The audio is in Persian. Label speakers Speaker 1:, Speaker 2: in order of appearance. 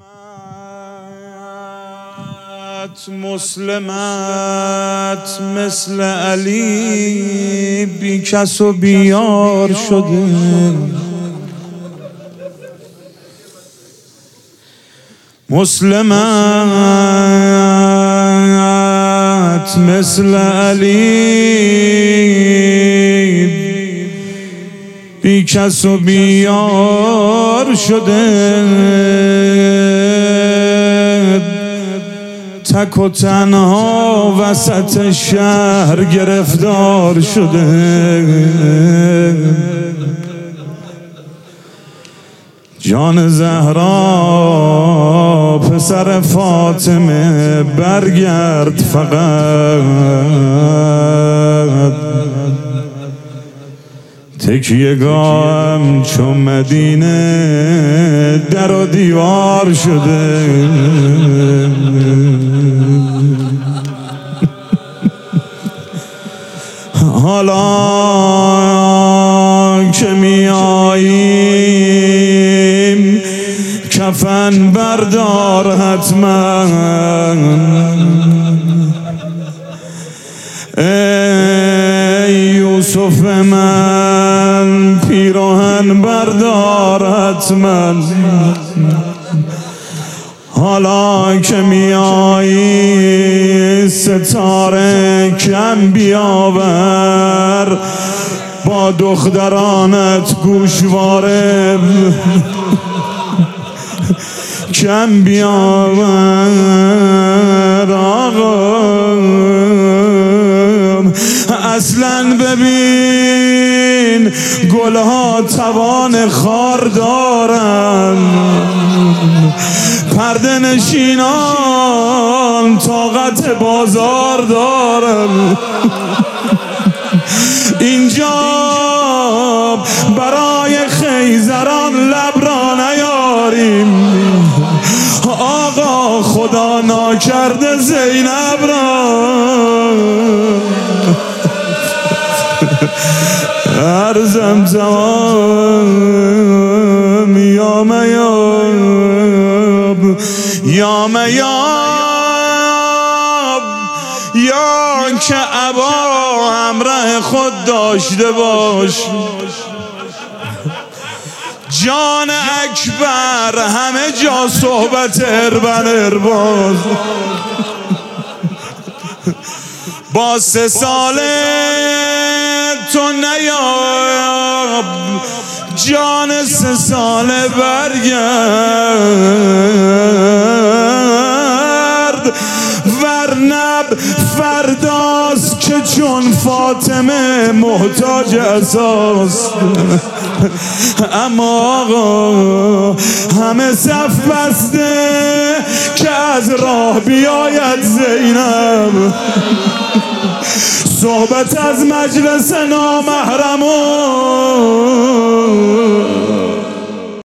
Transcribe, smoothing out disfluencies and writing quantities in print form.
Speaker 1: مسلمت مثل علی بی کس و بی یار شده. مسلمت مثل علی بی کس و بی یار شده. تک و تنها وسط شهر گرفتار شده. جان زهرا پسر فاطمه برگرد فقط. تکیه‌گاهم چون مدینه در و دیوار شده. حالا که میاییم کفن بردار حتما. ای یوسف من پیراهن بردار حتما. حالا که میایی ستاره کم بیاور با دخترانت گوشواره کم بیاور آقا. اصلا ببین گلها توان خار دارن، پرده نشینان طاقت بازار دارن. اینجا برای خیزران لب را نیاریم آقا، خدا ناکرده زینب را هر زمزم یا میاب یا میاب، یا که ابا همراه خود داشته باش. جان اکبر همه جا صحبت اربن ارباز. با 3 ساله تو نیاب جان 3 ساله برگرد، ورنب فرداست که چون فاطمه محتاج اساس. اما آقا همه صف بسته که از راه بیاید زینب. صحبت از مجلس نامحرمون